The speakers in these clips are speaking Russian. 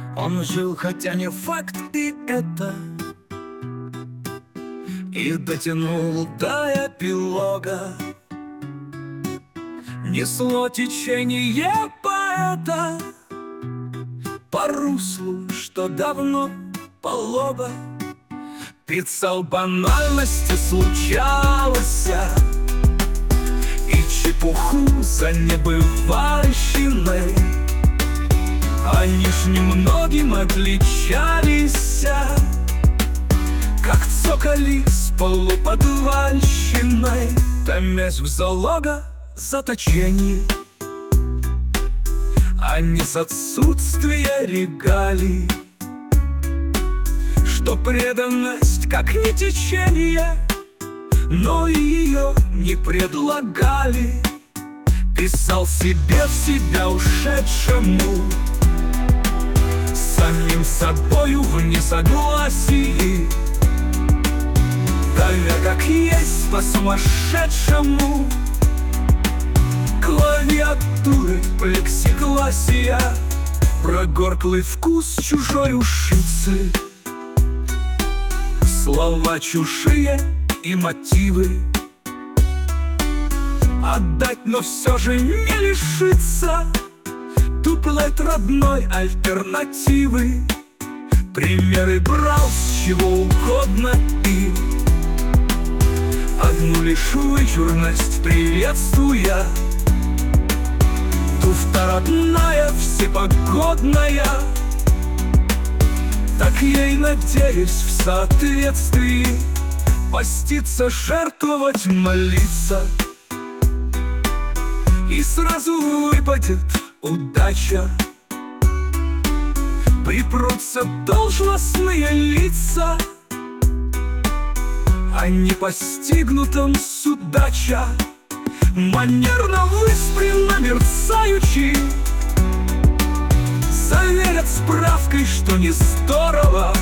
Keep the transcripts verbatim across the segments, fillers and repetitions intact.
Он жил, хотя не факт и это, и дотянул до эпилога. Несло течение поэта по руслу, что давно полого. Писал банальности случалося и чепуху за небывальщиной. Они ж немногим отличались, как цокали с полуподвальщиной, томясь в залога заточении, а не с отсутствия регалий. Что преданность, как не течение, но и ее не предлагали. Писал себе в себя ушедшему, самим собою в несогласии, давя как есть по-сумасшедшему клавиатуры плексигласия, прогорклый вкус чужой ушицы, слова чужие и мотивы. Отдать, но все же не лишиться дуплет родной альтернативы. Примеры брал с чего угодно и одну лишь вычурность приветствуя, туфта родная, всепогодная, так ей, надеюсь, в соответствии поститься, жертвовать, молиться, и сразу выпадет удача. Припрутся должностные лица, а не постигнутом судача. Манерно выспренно мерцаючи заверят справкой, что не здорово.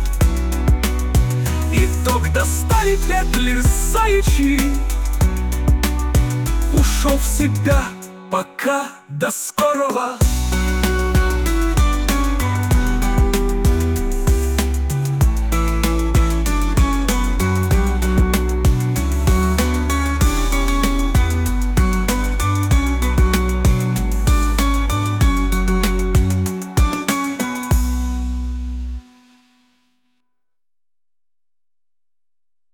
Итог достали петли заячьи. Ушел в себя, пока, до скорого.